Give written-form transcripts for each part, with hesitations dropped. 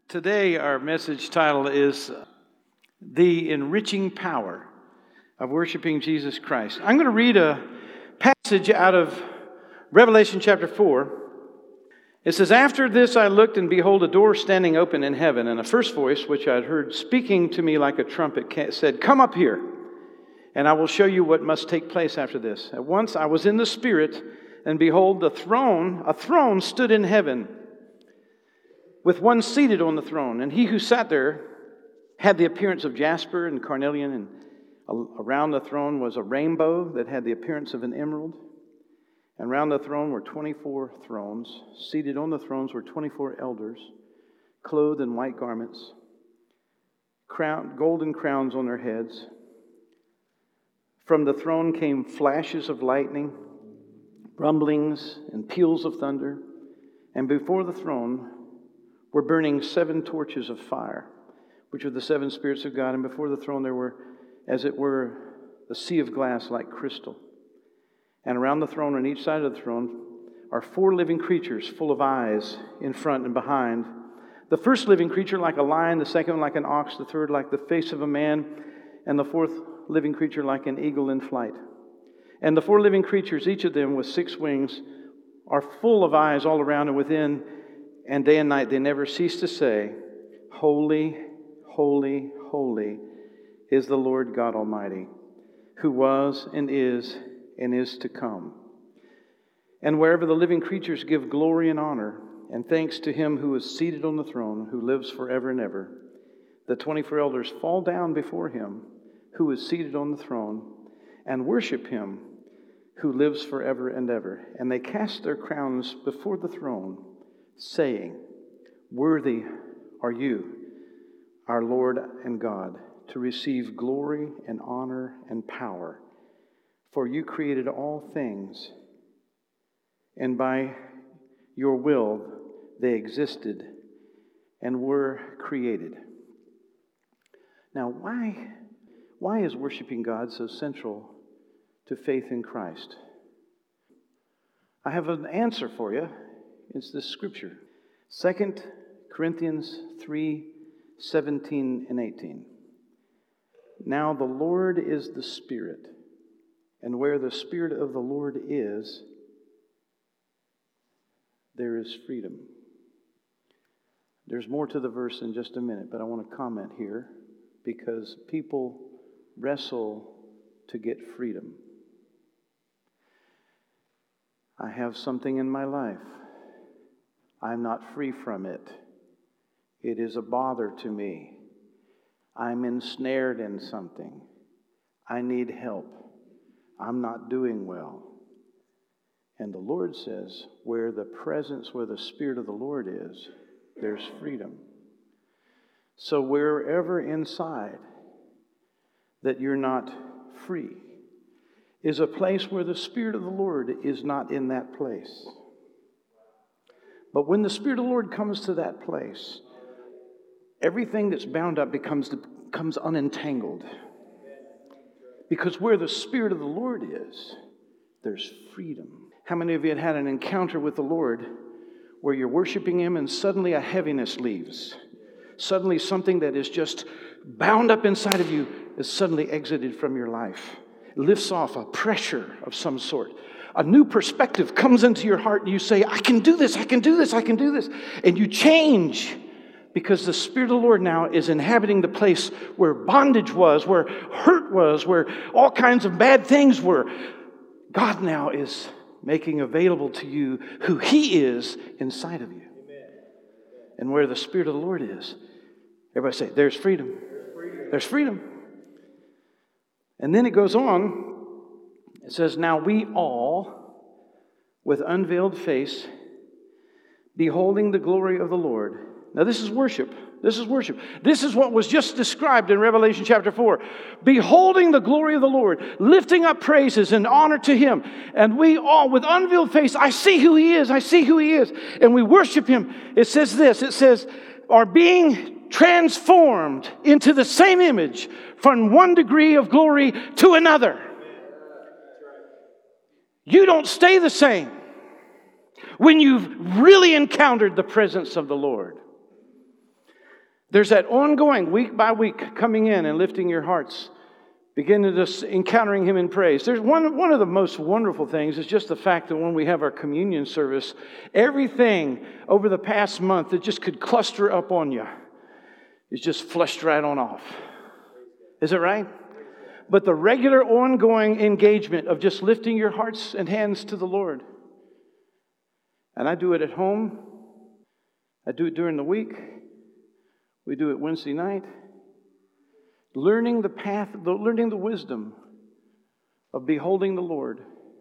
Today, our message title is The Enriching Power of Worshiping Jesus Christ. I'm going to read a passage out of Revelation chapter 4. It says, "After this I looked, and behold, a door standing open in heaven, and a first voice, which I had heard speaking to me like a trumpet, said, 'Come up here, and I will show you what must take place after this.' At once I was in the Spirit, and behold, a throne stood in heaven, with one seated on the throne. And he who sat there had the appearance of jasper and carnelian, and around the throne was a rainbow that had the appearance of an emerald. And around the throne were 24 thrones. Seated on the thrones were 24 elders, clothed in white garments, golden crowns on their heads. From the throne came flashes of lightning, rumblings, and peals of thunder. And before the throne were burning 7 torches of fire, which are the 7 spirits of God. And before the throne there were, as it were, a sea of glass like crystal. And around the throne, on each side of the throne, are 4 living creatures full of eyes in front and behind. The first living creature like a lion, the second like an ox, the third like the face of a man, and the fourth living creature like an eagle in flight. And the 4 living creatures, each of them with 6 wings, are full of eyes all around and within, and day and night they never cease to say, 'Holy, holy, holy is the Lord God Almighty, who was and is to come.' And wherever the living creatures give glory and honor and thanks to Him who is seated on the throne, who lives forever and ever, the 24 elders fall down before Him who is seated on the throne and worship Him who lives forever and ever. And they cast their crowns before the throne, saying, 'Worthy are you, our Lord and God, to receive glory and honor and power. For you created all things, and by your will they existed and were created.'" Now, why is worshiping God so central to faith in Christ? I have an answer for you. It's this scripture. 2 Corinthians 3:17 and 18. "Now the Lord is the Spirit, and where the Spirit of the Lord is, there is freedom." There's more to the verse in just a minute, but I want to comment here because people wrestle to get freedom. I have something in my life. I'm not free from it. It is a bother to me. I'm ensnared in something. I need help. I'm not doing well. And the Lord says, where the Spirit of the Lord is, there's freedom. So wherever inside that you're not free is a place where the Spirit of the Lord is not in that place. But when the Spirit of the Lord comes to that place, everything that's bound up becomes unentangled. Because where the Spirit of the Lord is, there's freedom. How many of you had an encounter with the Lord where you're worshiping Him and suddenly a heaviness leaves? Suddenly something that is just bound up inside of you is suddenly exited from your life. It lifts off a pressure of some sort. A new perspective comes into your heart and you say, "I can do this, I can do this, I can do this." And you change because the Spirit of the Lord now is inhabiting the place where bondage was, where hurt was, where all kinds of bad things were. God now is making available to you who He is inside of you. Amen. And where the Spirit of the Lord is, everybody say, there's freedom. There's freedom. And then it goes on. It says, "Now we all, with unveiled face, beholding the glory of the Lord." Now this is worship. This is worship. This is what was just described in Revelation chapter 4. Beholding the glory of the Lord, lifting up praises and honor to Him. And we all, with unveiled face, I see who He is, I see who He is. And we worship Him. It says this, it says, "are being transformed into the same image from one degree of glory to another." You don't stay the same when you've really encountered the presence of the Lord. There's that ongoing, week by week, coming in and lifting your hearts, beginning to encountering Him in praise. There's one of the most wonderful things is just the fact that when we have our communion service, everything over the past month that just could cluster up on you is just flushed right on off. Is it right? But the regular ongoing engagement of just lifting your hearts and hands to the Lord. And I do it at home. I do it during the week. We do it Wednesday night. Learning the path, learning the wisdom of beholding the Lord.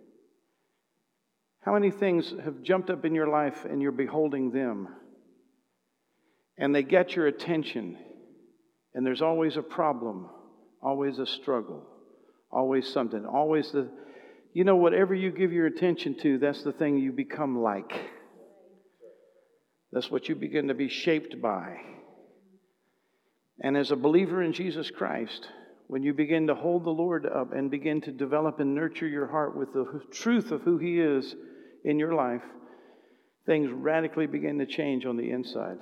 How many things have jumped up in your life and you're beholding them? And they get your attention. And there's always a problem, always a struggle, always something, always whatever you give your attention to, that's the thing you become like. That's what you begin to be shaped by. And as a believer in Jesus Christ, when you begin to hold the Lord up and begin to develop and nurture your heart with the truth of who He is in your life, things radically begin to change on the inside.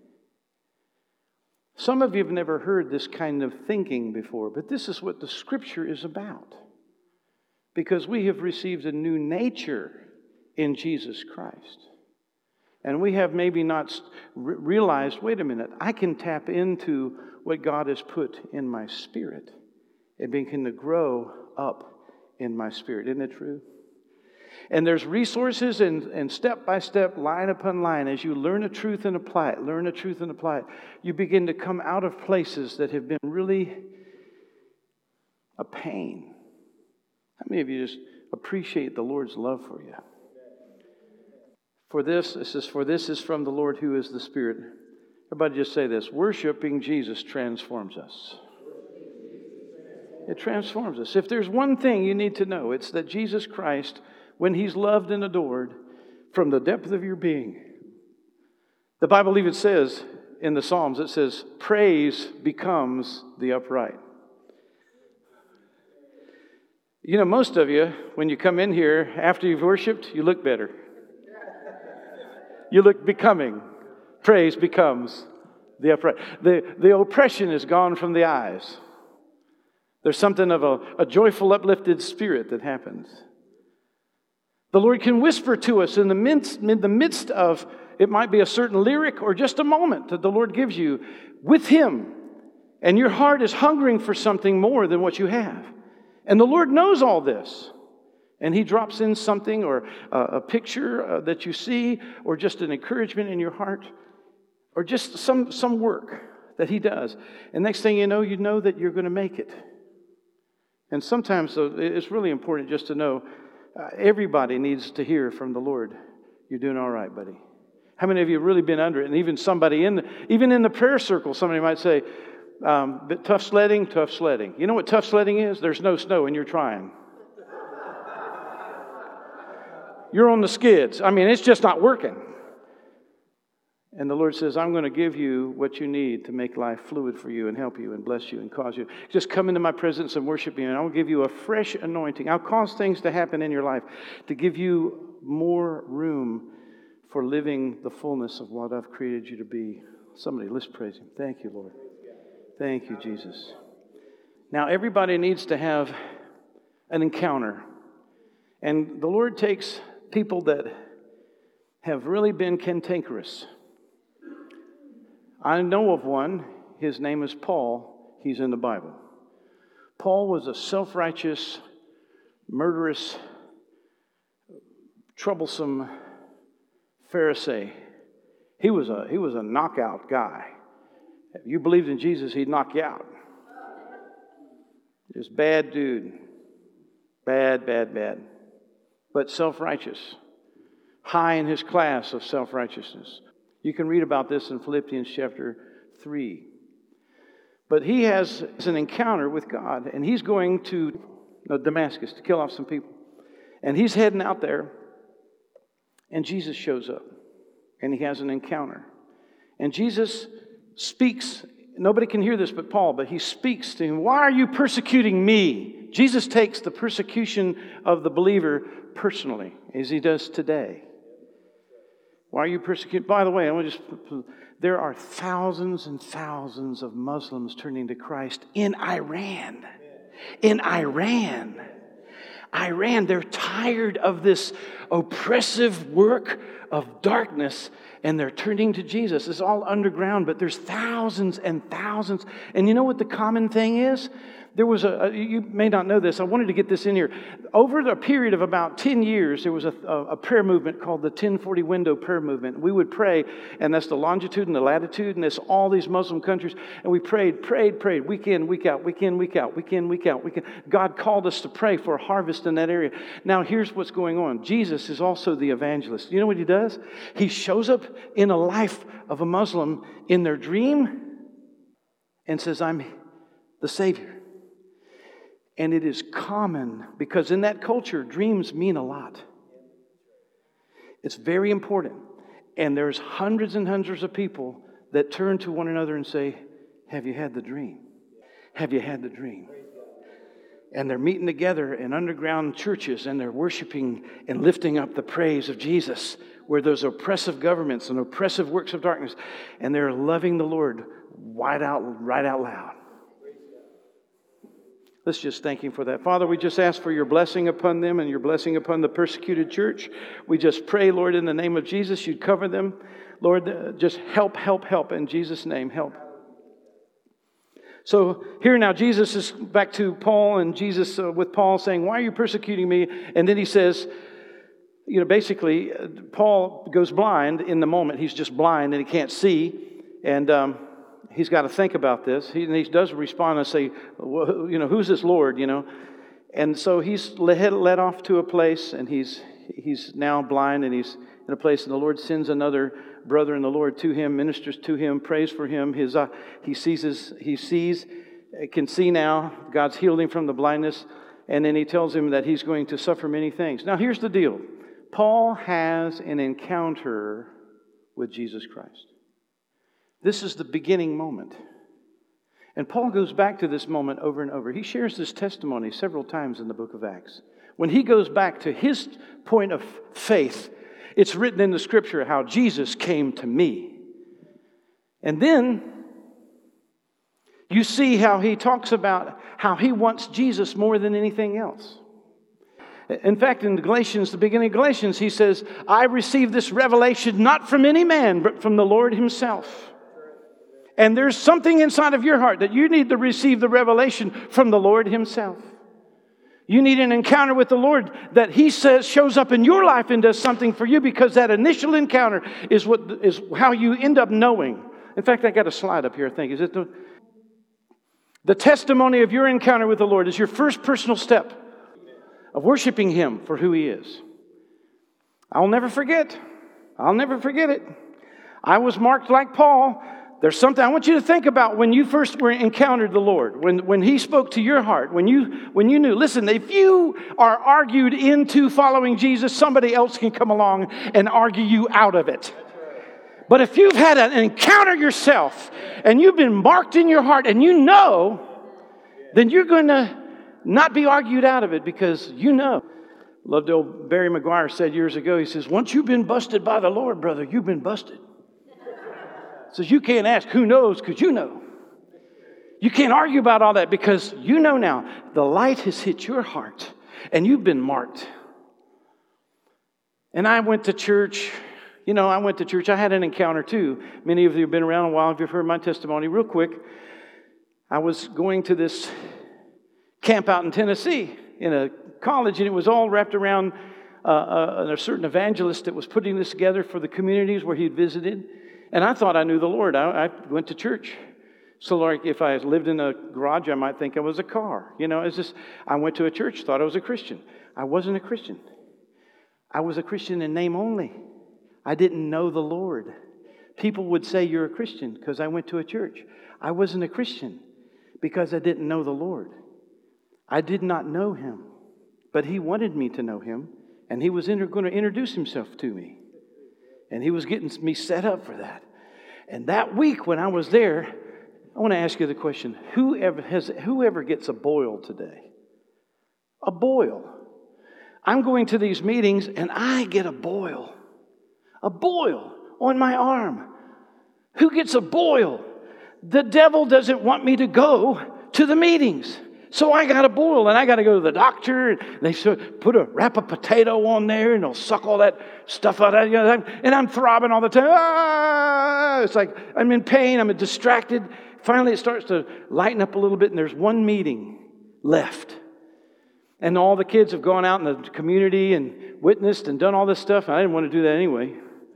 Some of you have never heard this kind of thinking before, but this is what the Scripture is about. Because we have received a new nature in Jesus Christ. And we have maybe not realized, wait a minute, I can tap into what God has put in my spirit. It begin to grow up in my spirit. Isn't it true? And there's resources and step by step, line upon line, as you learn a truth and apply it, you begin to come out of places that have been really a pain. How many of you just appreciate the Lord's love for you? For this is from the Lord who is the Spirit. Everybody just say this. Worshiping Jesus transforms us. It transforms us. If there's one thing you need to know, it's that Jesus Christ, when He's loved and adored from the depth of your being, the Bible even says in the Psalms, it says, praise becomes the upright. You know, most of you, when you come in here after you've worshiped, you look better. You look becoming. Praise becomes the upright. The oppression is gone from the eyes. There's something of a joyful, uplifted spirit that happens. The Lord can whisper to us in the midst of, it might be a certain lyric or just a moment that the Lord gives you with Him. And your heart is hungering for something more than what you have. And the Lord knows all this. And He drops in something or a picture that you see or just an encouragement in your heart or just some work that He does. And next thing you know that you're going to make it. And sometimes it's really important just to know everybody needs to hear from the Lord. You're doing all right, buddy. How many of you have really been under it? And even somebody even in the prayer circle, somebody might say, but tough sledding. You know what tough sledding is? There's no snow and you're trying. You're on the skids. I mean, it's just not working. And the Lord says, I'm going to give you what you need to make life fluid for you and help you and bless you and cause you. Just come into my presence and worship me, and I will give you a fresh anointing. I'll cause things to happen in your life to give you more room for living the fullness of what I've created you to be. Somebody, let's praise Him. Thank you, Lord. Thank you, Jesus. Now, everybody needs to have an encounter. And the Lord takes people that have really been cantankerous. I know of one. His name is Paul. He's in the Bible. Paul was a self-righteous, murderous, troublesome Pharisee. He was a knockout guy. If you believed in Jesus, He'd knock you out. Just bad dude. Bad. But self-righteous. High in his class of self-righteousness. You can read about this in Philippians chapter 3. But he has an encounter with God, and he's going to Damascus to kill off some people. And he's heading out there, and Jesus shows up, and he has an encounter. And Jesus speaks. Nobody can hear this but Paul, but he speaks to him. Why are you persecuting me? Jesus takes the persecution of the believer personally, as He does today. Why are you persecuted? By the way, there are thousands and thousands of Muslims turning to Christ in Iran. In Iran. Iran, they're tired of this oppressive work of darkness, and they're turning to Jesus. It's all underground, but there's thousands and thousands. And you know what the common thing is? There was you may not know this, I wanted to get this in here. Over the period of about 10 years, there was a prayer movement called the 1040 Window Prayer Movement. We would pray, and that's the longitude and the latitude, and it's all these Muslim countries. And we prayed, week in, week out, week in, week out, week in, week out, week in. God called us to pray for a harvest in that area. Now, here's what's going on. Jesus is also the evangelist. You know what he does? He shows up in a life of a Muslim in their dream and says, I'm the Savior. And it is common because in that culture, dreams mean a lot. It's very important. And there's hundreds and hundreds of people that turn to one another and say, have you had the dream? Have you had the dream? And they're meeting together in underground churches and they're worshiping and lifting up the praise of Jesus where there's oppressive governments and oppressive works of darkness. And they're loving the Lord right out loud. Let's just thank Him for that. Father, we just ask for your blessing upon them and your blessing upon the persecuted church. We just pray, Lord, in the name of Jesus, you'd cover them. Lord, just help. In Jesus' name, help. So here now, Jesus is back to Paul, and Jesus with Paul saying, why are you persecuting me? And then he says, basically, Paul goes blind in the moment. He's just blind and he can't see. And he's got to think about this. He does respond and say, who's this Lord, And so he's led off to a place, and he's now blind, and he's in a place, and the Lord sends another brother in the Lord to him, ministers to him, prays for him. He can see now. God's healed him from the blindness, and then he tells him that he's going to suffer many things. Now here's the deal. Paul has an encounter with Jesus Christ. This is the beginning moment. And Paul goes back to this moment over and over. He shares this testimony several times in the book of Acts. When he goes back to his point of faith, it's written in the scripture how Jesus came to me. And then you see how he talks about how he wants Jesus more than anything else. In fact, in Galatians, the beginning of Galatians, he says, I received this revelation not from any man, but from the Lord himself. And there's something inside of your heart that you need to receive the revelation from the Lord himself. You need an encounter with the Lord that he says shows up in your life and does something for you, because that initial encounter is how you end up knowing. In fact, I got a slide up here, I think. Is it the testimony of your encounter with the Lord is your first personal step of worshiping him for who he is. I'll never forget it. I was marked like Paul. There's something I want you to think about when you first encountered the Lord, when he spoke to your heart, when you knew. Listen, if you are argued into following Jesus, somebody else can come along and argue you out of it. But if you've had an encounter yourself and you've been marked in your heart and you know, then you're going to not be argued out of it, because you know. Loved old Barry McGuire said years ago, he says, once you've been busted by the Lord, brother, you've been busted. Says you can't ask who knows, because you know. You can't argue about all that, because you know now the light has hit your heart and you've been marked. And I went to church. I had an encounter too. Many of you have been around a while. If you've heard my testimony, real quick, I was going to this camp out in Tennessee in a college, and it was all wrapped around a certain evangelist that was putting this together for the communities where he'd visited. And I thought I knew the Lord. I went to church. So like if I lived in a garage, I might think I was a car. It's just, I went to a church, thought I was a Christian. I wasn't a Christian. I was a Christian in name only. I didn't know the Lord. People would say you're a Christian because I went to a church. I wasn't a Christian because I didn't know the Lord. I did not know him, but he wanted me to know him, and he was going to introduce himself to me. And he was getting me set up for that. And that week when I was there, I want to ask you the question, whoever gets a boil today? A boil. I'm going to these meetings and I get a boil A boil on my arm. Who gets a boil? The devil doesn't want me to go to the meetings. So I got a boil, and I got to go to the doctor. And they wrap a potato on there, and they'll suck all that stuff out of you. And I'm throbbing all the time. Ah! It's like I'm in pain. I'm distracted. Finally, it starts to lighten up a little bit, and there's one meeting left. And all the kids have gone out in the community and witnessed and done all this stuff. And I didn't want to do that anyway.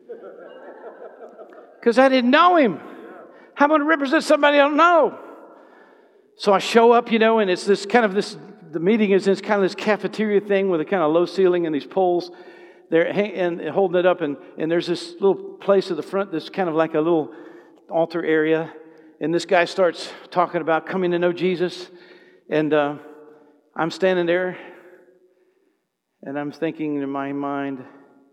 Because I didn't know him. How am I going to represent somebody I don't know? So I show up, and it's the meeting is this kind of this cafeteria thing with a kind of low ceiling and these poles. They're holding it up, and there's this little place at the front that's kind of like a little altar area. And this guy starts talking about coming to know Jesus. And I'm standing there, and I'm thinking in my mind,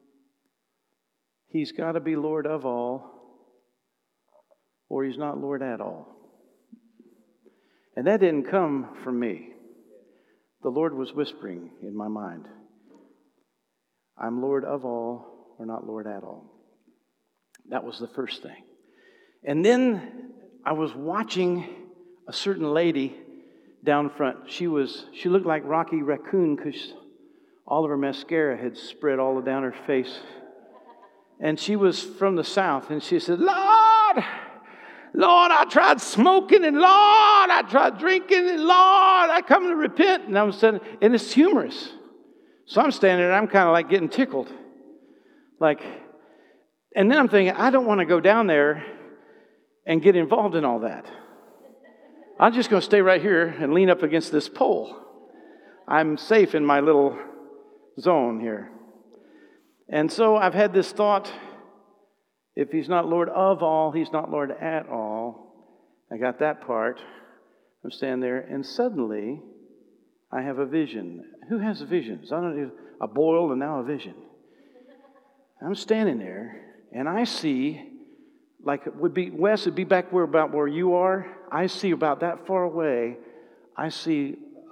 he's got to be Lord of all, or he's not Lord at all. And that didn't come from me. The Lord was whispering in my mind, I'm Lord of all or not Lord at all. That was the first thing. And then I was watching a certain lady down front. She looked like Rocky Raccoon because all of her mascara had spread all down her face. And she was from the South, and she said, Lord, I tried smoking, and Lord, I tried drinking, and Lord, I come to repent. And I'm standing, and it's humorous. So I'm standing there, and I'm kind of like getting tickled. And then I'm thinking, I don't want to go down there and get involved in all that. I'm just going to stay right here and lean up against this pole. I'm safe in my little zone here. And so I've had this thought, if he's not Lord of all, he's not Lord at all. I got that part. I'm standing there, and suddenly I have a vision. Who has visions? I don't know, a boil and now a vision. I'm standing there, and I see, like it would be, Wes, it'd be back about where you are. I see about that far away. I see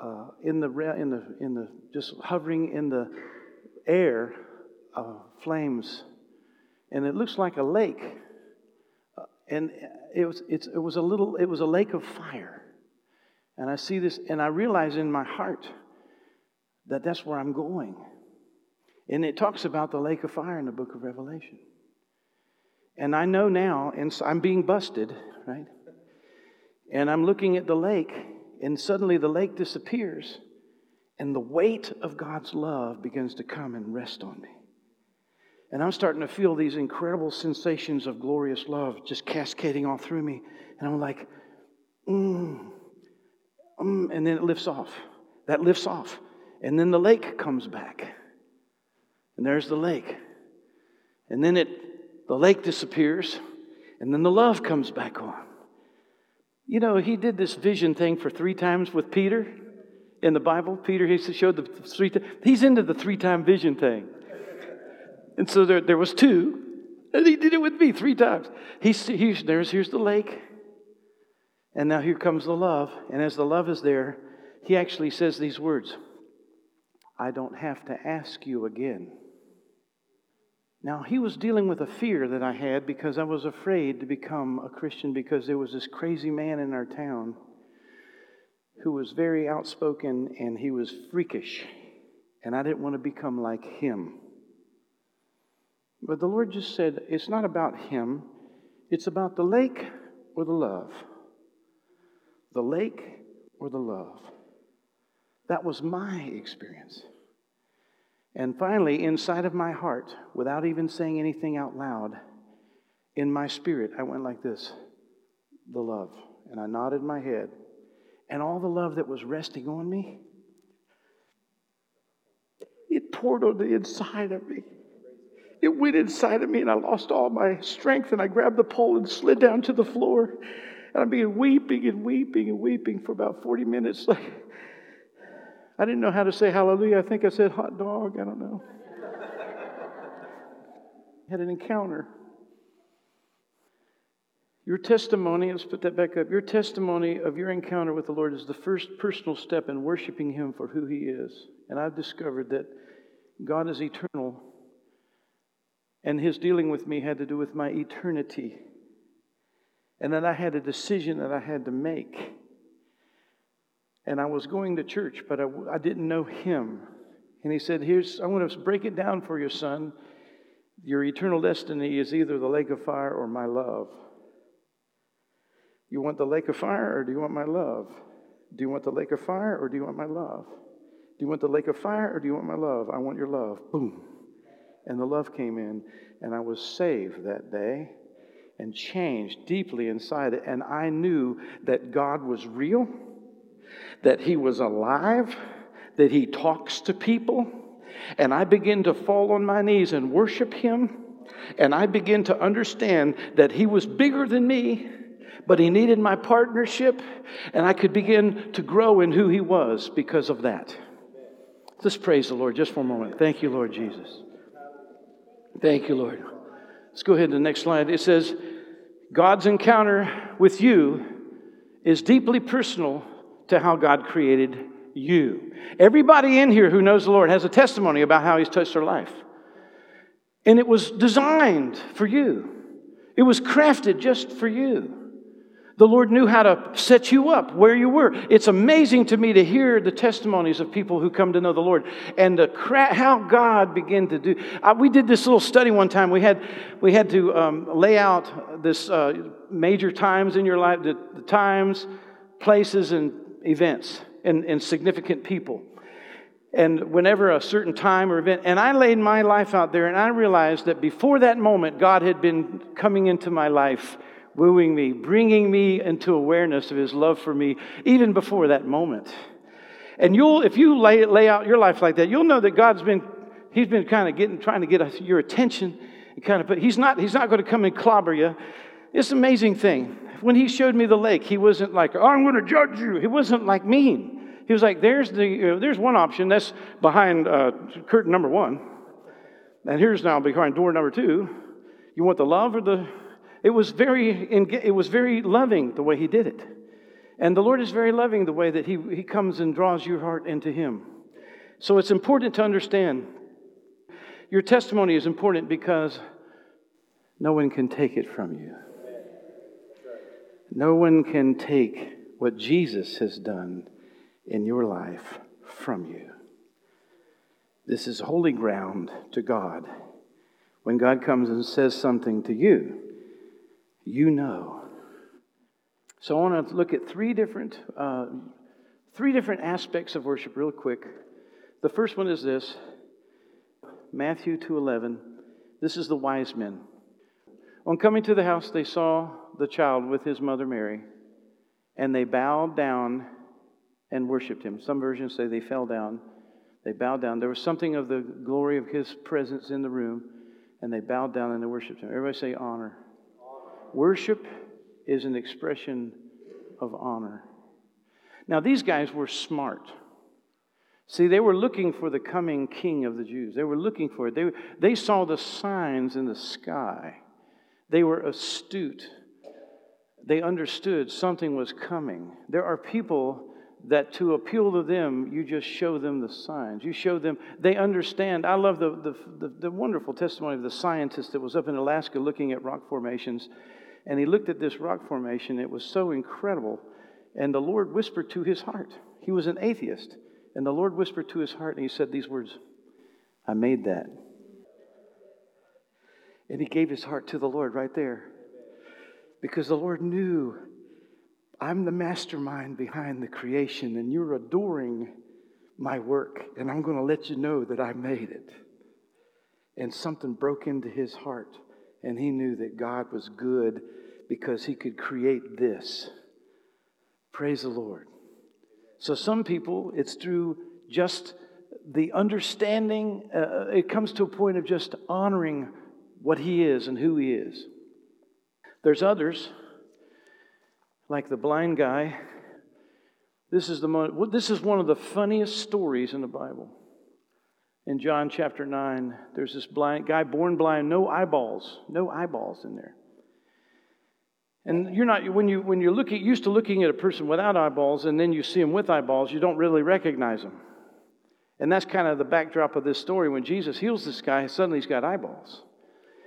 just hovering in the air, flames. And it looks like a lake, and it was a lake of fire. And I see this, and I realize in my heart that that's where I'm going. And it talks about the lake of fire in the book of Revelation. And I know now, and so I'm being busted, right? And I'm looking at the lake, and suddenly the lake disappears, and the weight of God's love begins to come and rest on me. And I'm starting to feel these incredible sensations of glorious love just cascading all through me. And I'm like, and then it lifts off. That lifts off. And then the lake comes back. And there's the lake. And then the lake disappears. And then the love comes back on. He did this vision thing for 3 times with Peter in the Bible. Peter, he showed the 3 times. He's into the 3-time vision thing. And so there was 2, and he did it with me 3 times. Here's the lake, and now here comes the love. And as the love is there, he actually says these words, I don't have to ask you again. Now, he was dealing with a fear that I had because I was afraid to become a Christian because there was this crazy man in our town who was very outspoken, and he was freakish, and I didn't want to become like him. But the Lord just said, it's not about him. It's about the lake or the love. The lake or the love. That was my experience. And finally, inside of my heart, without even saying anything out loud, in my spirit, I went like this, the love. And I nodded my head. And all the love that was resting on me, it poured on the inside of me. It went inside of me, and I lost all my strength, and I grabbed the pole and slid down to the floor. And I began weeping and weeping and weeping for about 40 minutes. I didn't know how to say hallelujah. I think I said hot dog. I don't know. Had an encounter. Your testimony, let's put that back up. Your testimony of your encounter with the Lord is the first personal step in worshiping Him for who He is. And I've discovered that God is eternal. And his dealing with me had to do with my eternity. And then I had a decision that I had to make. And I was going to church, but I didn't know him. And he said, I want to break it down for you, son. Your eternal destiny is either the lake of fire or my love. You want the lake of fire or do you want my love? Do you want the lake of fire or do you want my love? Do you want the lake of fire or do you want my love? I want your love. Boom. And the love came in, and I was saved that day and changed deeply inside it. And I knew that God was real, that he was alive, that he talks to people. And I began to fall on my knees and worship him. And I began to understand that he was bigger than me, but he needed my partnership. And I could begin to grow in who he was because of that. Let's praise the Lord just for a moment. Thank you, Lord Jesus. Thank you, Lord. Let's go ahead to the next slide. It says, God's encounter with you is deeply personal to how God created you. Everybody in here who knows the Lord has a testimony about how he's touched their life. And it was designed for you. It was crafted just for you. The Lord knew how to set you up where you were. It's amazing to me to hear the testimonies of people who come to know the Lord and how God began to do. We did this little study one time. We had to lay out this major times in your life, the times, places, and events, and significant people. And whenever a certain time or event, and I laid my life out there, and I realized that before that moment, God had been coming into my life, wooing me, bringing me into awareness of his love for me, even before that moment. And if you lay out your life like that, you'll know that he's been kind of trying to get your attention, but he's not going to come and clobber you. It's an amazing thing. When he showed me the lake, he wasn't like, oh, I'm going to judge you. He wasn't like mean. He was like, there's one option that's behind curtain number 1, and here's now behind door number 2. You want the love or the? It was very loving the way he did it. And the Lord is very loving the way that he comes and draws your heart into him. So it's important to understand. Your testimony is important because no one can take it from you. No one can take what Jesus has done in your life from you. This is holy ground to God. When God comes and says something to you, you know. So I want to look at three different aspects of worship real quick. The first one is this. Matthew 2:11. This is the wise men. On coming to the house, they saw the child with his mother Mary, and they bowed down and worshiped him. Some versions say they fell down. They bowed down. There was something of the glory of his presence in the room, and they bowed down and they worshiped him. Everybody say honor. Worship is an expression of honor. Now, these guys were smart. See, they were looking for the coming king of the Jews. They were looking for it. They saw the signs in the sky. They were astute. They understood something was coming. There are people that to appeal to them, you just show them the signs. You show them, they understand. I love the wonderful testimony of the scientist that was up in Alaska looking at rock formations. And he looked at this rock formation. It was so incredible. And the Lord whispered to his heart. He was an atheist. And the Lord whispered to his heart, and he said these words, I made that. And he gave his heart to the Lord right there. Because the Lord knew, I'm the mastermind behind the creation, and you're adoring my work, and I'm going to let you know that I made it. And something broke into his heart, and he knew that God was good because he could create this. Praise the Lord. So some people, it's through just the understanding, it comes to a point of just honoring what he is and who he is. There's others, like the blind guy. This is one of the funniest stories in the Bible. In John chapter 9, there's this blind guy born blind, no eyeballs in there. And when you're used to looking at a person without eyeballs, and then you see him with eyeballs, you don't really recognize him. And that's kind of the backdrop of this story. When Jesus heals this guy, suddenly he's got eyeballs.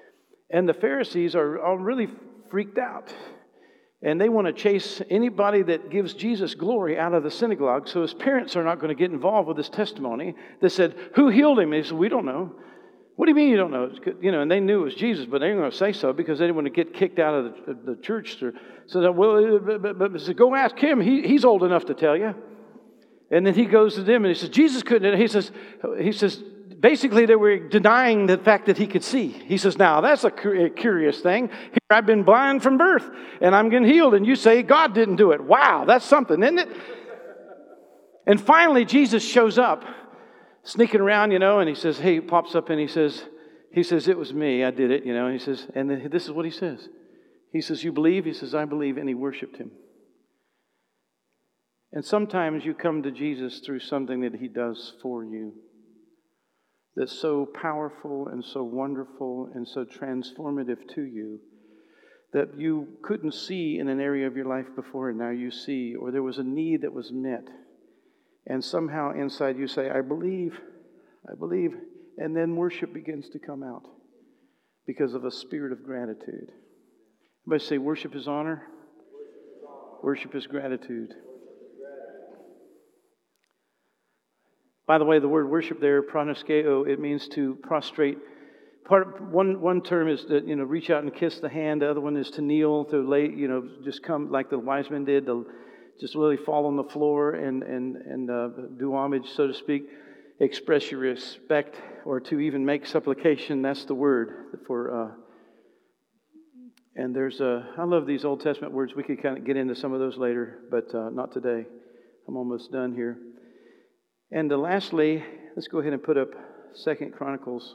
And the Pharisees are all really freaked out. And they want to chase anybody that gives Jesus glory out of the synagogue. So his parents are not going to get involved with this testimony. They said, who healed him? And he said, we don't know. What do you mean you don't know? And they knew it was Jesus, but they didn't want to say so because they didn't want to get kicked out of the church. So, well, but go ask him. He's old enough to tell you. And then he goes to them and he says, Jesus couldn't. He says, basically they were denying the fact that he could see. He says, now that's a curious thing. Here I've been blind from birth and I'm getting healed. And you say God didn't do it. Wow, that's something, isn't it? And finally Jesus shows up. Sneaking around, and he says, hey, pops up and he says, it was me, I did it, and he says, and then this is what he says. He says, you believe? He says, I believe, and he worshiped him. And sometimes you come to Jesus through something that he does for you that's so powerful and so wonderful and so transformative to you that you couldn't see in an area of your life before and now you see, or there was a need that was met. And somehow inside you say, I believe, and then worship begins to come out because of a spirit of gratitude. Everybody say, worship is honor, worship is gratitude. By the way, the word worship there, pronoskeo, it means to prostrate. One term is to reach out and kiss the hand. The other one is to kneel, to lay, just come like the wise men did, to just really fall on the floor and do homage, so to speak, express your respect, or to even make supplication. That's the word for. And I love these Old Testament words. We could kind of get into some of those later, but not today. I'm almost done here. And lastly, let's go ahead and put up 2 Chronicles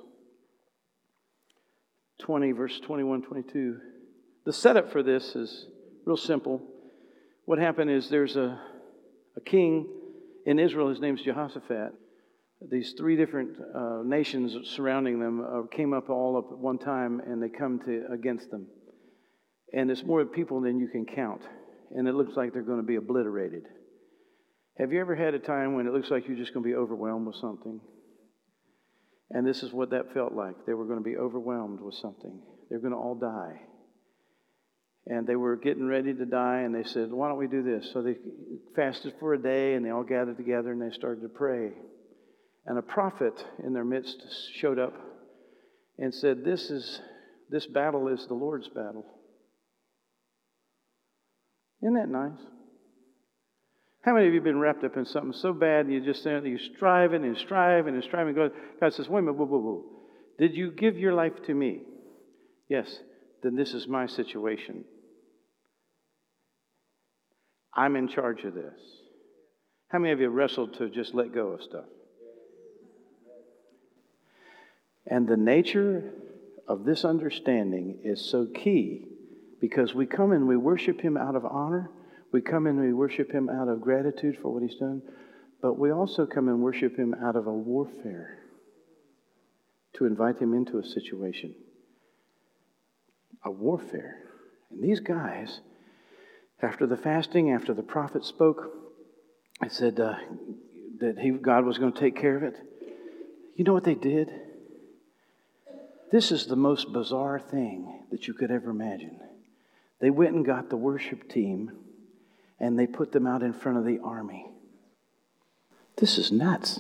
20, verse 21, 22. The setup for this is real simple. What happened is there's a king in Israel. His name's Jehoshaphat. These three different nations surrounding them came up all at one time, and they come against them. And it's more people than you can count. And it looks like they're going to be obliterated. Have you ever had a time when it looks like you're just going to be overwhelmed with something? And this is what that felt like. They were going to be overwhelmed with something. They're going to all die. And they were getting ready to die, and they said, why don't we do this? So they fasted for a day, and they all gathered together, and they started to pray. And a prophet in their midst showed up and said, this battle is the Lord's battle. Isn't that nice? How many of you have been wrapped up in something so bad, and you're striving and striving and striving? God says, wait a minute, whoa. Did you give your life to me? Yes. Then this is my situation. I'm in charge of this. How many of you wrestled to just let go of stuff? And the nature of this understanding is so key because we come and we worship Him out of honor. We come and we worship Him out of gratitude for what He's done. But we also come and worship Him out of a warfare to invite Him into a situation. A warfare. And these guys, after the fasting, after the prophet spoke, I said that God was going to take care of it. You know what they did? This is the most bizarre thing that you could ever imagine. They went and got the worship team and they put them out in front of the army. This is nuts.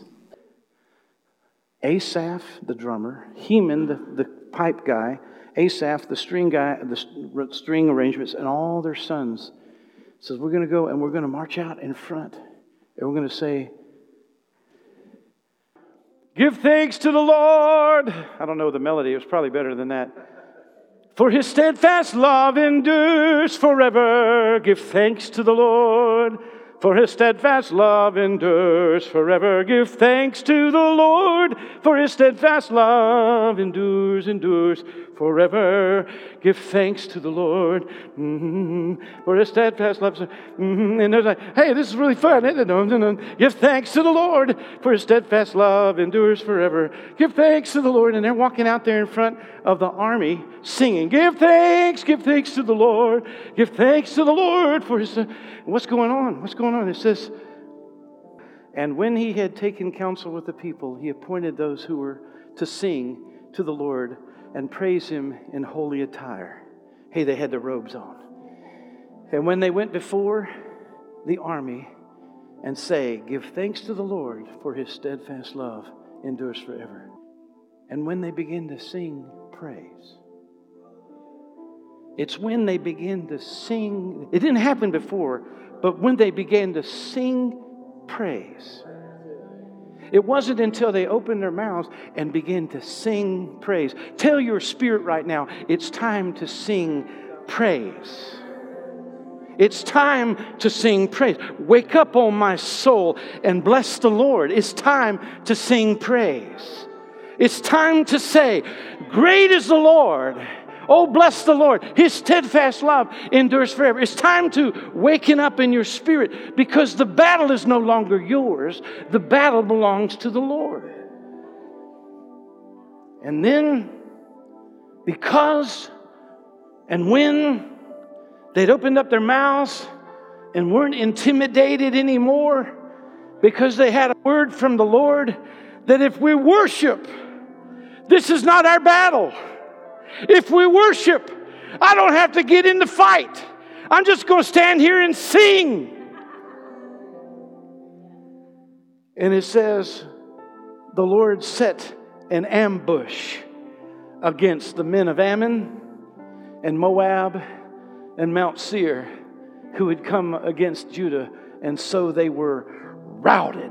Asaph, the drummer, Heman, the pipe guy, Asaph, the string guy, the string arrangements, and all their sons says, we're going to go and we're going to march out in front. And we're going to say, give thanks to the Lord. I don't know the melody. It was probably better than that. For His steadfast love endures forever. Give thanks to the Lord. For His steadfast love endures forever. Give thanks to the Lord. For His steadfast love endures forever. Give thanks to the Lord. For His steadfast love. And they're like, hey, this is really fun. Give thanks to the Lord. For His steadfast love endures forever. Give thanks to the Lord. And they're walking out there in front of the army singing, give thanks to the Lord. Give thanks to the Lord for His... What's going on? It says, and when He had taken counsel with the people, He appointed those who were to sing to the Lord and praise Him in holy attire. Hey, they had their robes on. And when they went before the army and say, give thanks to the Lord, for His steadfast love endures forever. And when they begin to sing praise, it's when they begin to sing. It didn't happen before, but when they began to sing praise. It wasn't until they opened their mouths and began to sing praise. Tell your spirit right now, it's time to sing praise. It's time to sing praise. Wake up, O my soul, and bless the Lord. It's time to sing praise. It's time to say, great is the Lord. Oh, bless the Lord. His steadfast love endures forever. It's time to waken up in your spirit, because the battle is no longer yours. The battle belongs to the Lord. And then, because and when they'd opened up their mouths and weren't intimidated anymore, because they had a word from the Lord that if we worship, this is not our battle. If we worship, I don't have to get in the fight. I'm just going to stand here and sing. And it says, the Lord set an ambush against the men of Ammon and Moab and Mount Seir, who had come against Judah. And so they were routed.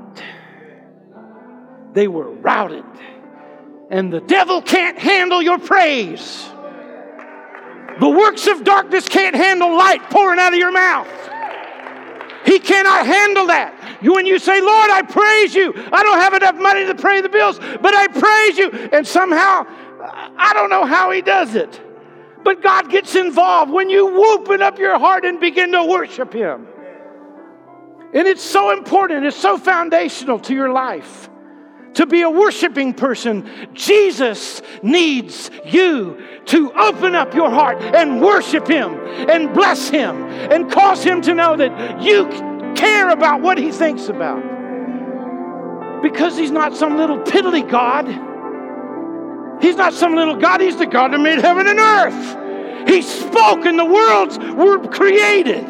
They were routed. And the devil can't handle your praise. The works of darkness can't handle light pouring out of your mouth. He cannot handle that. When you say, Lord, I praise you. I don't have enough money to pay the bills, but I praise you. And somehow, I don't know how He does it, but God gets involved when you open up your heart and begin to worship Him. And it's so important. It's so foundational to your life. To be a worshiping person, Jesus needs you to open up your heart and worship Him and bless Him and cause Him to know that you care about what He thinks about. Because He's not some little piddly God. He's not some little God. He's the God that made heaven and earth. He spoke and the worlds were created.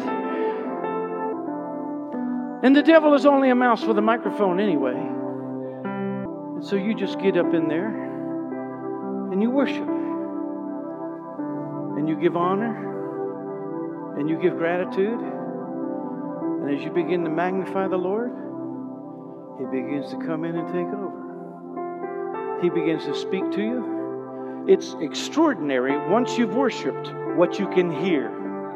And the devil is only a mouse with a microphone anyway. So you just get up in there and you worship. And you give honor. And you give gratitude. And as you begin to magnify the Lord, He begins to come in and take over. He begins to speak to you. It's extraordinary once you've worshiped what you can hear.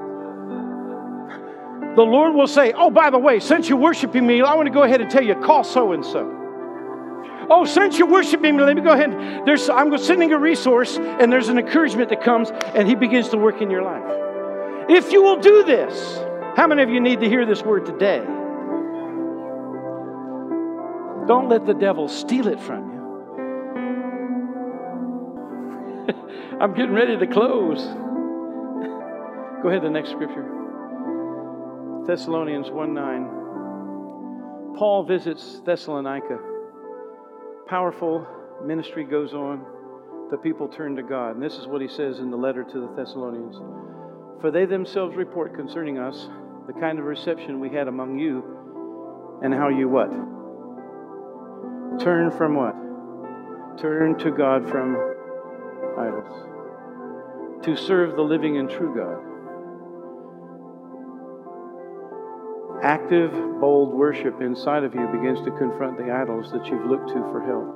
The Lord will say, oh, by the way, since you're worshiping me, I want to go ahead and tell you, call so-and-so. Oh, since you're worshiping me, let me go ahead. I'm sending a resource, and there's an encouragement that comes, and He begins to work in your life. If you will do this, how many of you need to hear this word today? Don't let the devil steal it from you. I'm getting ready to close. Go ahead, the next scripture. Thessalonians 1:9. Paul visits Thessalonica. Powerful ministry goes on. The people turn to God. And this is what he says in the letter to the Thessalonians. For they themselves report concerning us the kind of reception we had among you, and how you what? Turn from what? Turn to God from idols. To serve the living and true God. Active, bold worship inside of you begins to confront the idols that you've looked to for help.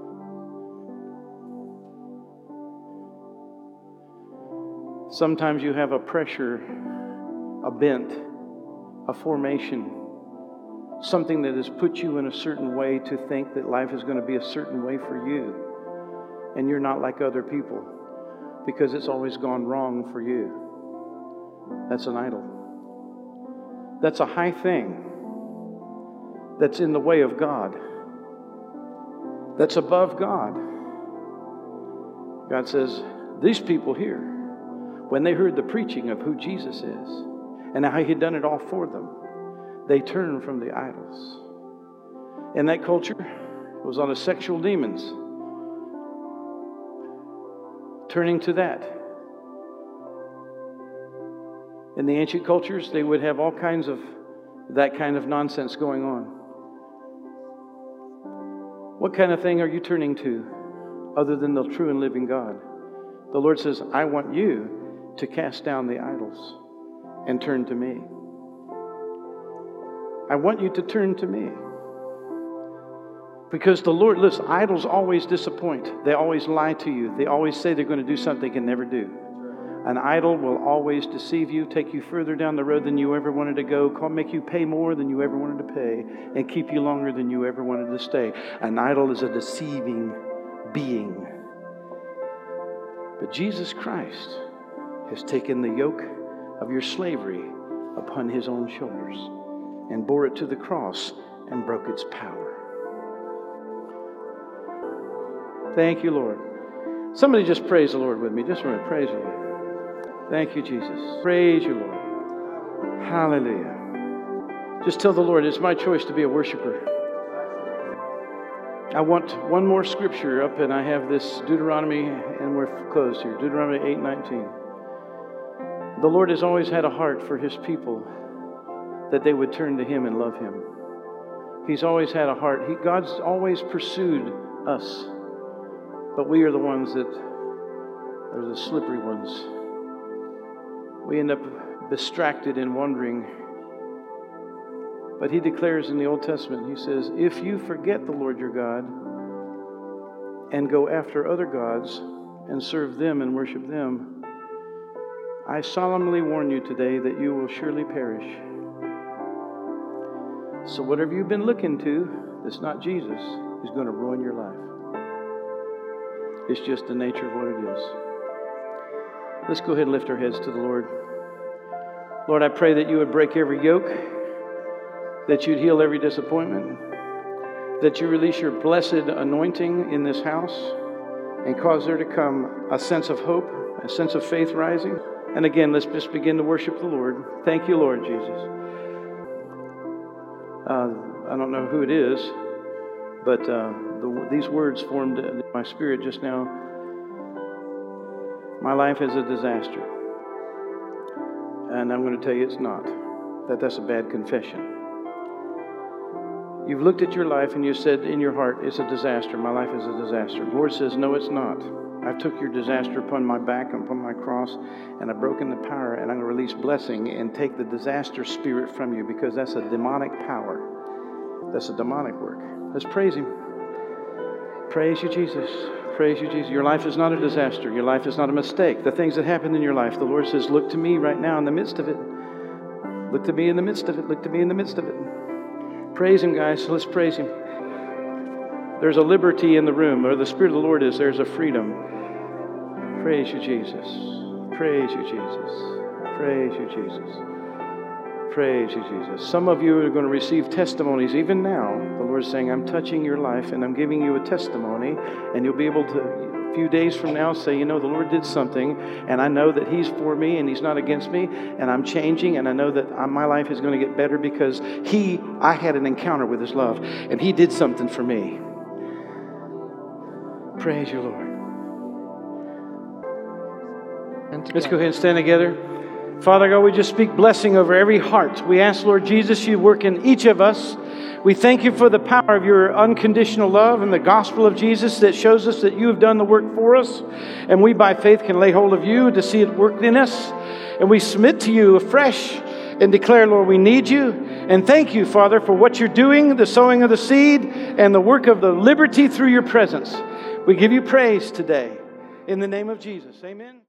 Sometimes you have a pressure, a bent, a formation, something that has put you in a certain way to think that life is going to be a certain way for you. And you're not like other people because it's always gone wrong for you. That's an idol. That's a high thing that's in the way of God, that's above God. God says, these people here, when they heard the preaching of who Jesus is and how He'd done it all for them, they turned from the idols. And that culture was on the sexual demons. turning to that. In the ancient cultures, they would have all kinds of that kind of nonsense going on. What kind of thing are you turning to other than the true and living God? The Lord says, I want you to cast down the idols and turn to me. I want you to turn to me. Because the Lord, listen, idols always disappoint. They always lie to you. They always say they're going to do something they can never do. An idol will always deceive you, take you further down the road than you ever wanted to go, make you pay more than you ever wanted to pay, and keep you longer than you ever wanted to stay. An idol is a deceiving being. But Jesus Christ has taken the yoke of your slavery upon His own shoulders and bore it to the cross and broke its power. Thank you, Lord. Somebody just praise the Lord with me. Just want to praise the Lord. Thank you, Jesus. Praise you, Lord. Hallelujah. Just tell the Lord, it's my choice to be a worshiper. I want one more scripture up, and I have this Deuteronomy, and we're closed here. Deuteronomy 8:19. The Lord has always had a heart for His people, that they would turn to Him and love Him. He's always had a heart. God's always pursued us, but we are the ones that are the slippery ones. We end up distracted and wandering. But He declares in the Old Testament, He says, if you forget the Lord your God and go after other gods and serve them and worship them, I solemnly warn you today that you will surely perish. So whatever you've been looking to that's not Jesus is going to ruin your life. It's just the nature of what it is. Let's go ahead and lift our heads to the Lord. Lord, I pray that you would break every yoke, that you'd heal every disappointment, that you release your blessed anointing in this house and cause there to come a sense of hope, a sense of faith rising. And again, let's just begin to worship the Lord. Thank you, Lord Jesus. I don't know who it is, but these words formed in my spirit just now. My life is a disaster. And I'm going to tell you it's not. That's a bad confession. You've looked at your life and you said in your heart, it's a disaster. My life is a disaster. The Lord says, no, it's not. I took your disaster upon my back and upon my cross, and I've broken the power, and I'm going to release blessing and take the disaster spirit from you, because that's a demonic power. That's a demonic work. Let's praise Him. Praise you, Jesus. Praise you, Jesus. Your life is not a disaster. Your life is not a mistake. The things that happen in your life, the Lord says, look to me right now in the midst of it. Look to me in the midst of it. Look to me in the midst of it. Praise Him, guys. Let's praise Him. There's a liberty in the room. Where the Spirit of the Lord is, there's a freedom. Praise you, Jesus. Praise you, Jesus. Praise you, Jesus. Praise you, Jesus. Some of you are going to receive testimonies even now. The Lord's saying, I'm touching your life and I'm giving you a testimony, and you'll be able to, a few days from now, say, you know, the Lord did something, and I know that He's for me and He's not against me, and I'm changing, and I know that my life is going to get better because I had an encounter with His love, and He did something for me. Praise you, Lord. Let's go ahead and stand together. Father God, we just speak blessing over every heart. We ask, Lord Jesus, you work in each of us. We thank you for the power of your unconditional love and the gospel of Jesus that shows us that you have done the work for us. And we, by faith, can lay hold of you to see it work in us. And we submit to you afresh and declare, Lord, we need you. And thank you, Father, for what you're doing, the sowing of the seed and the work of the liberty through your presence. We give you praise today. In the name of Jesus, amen.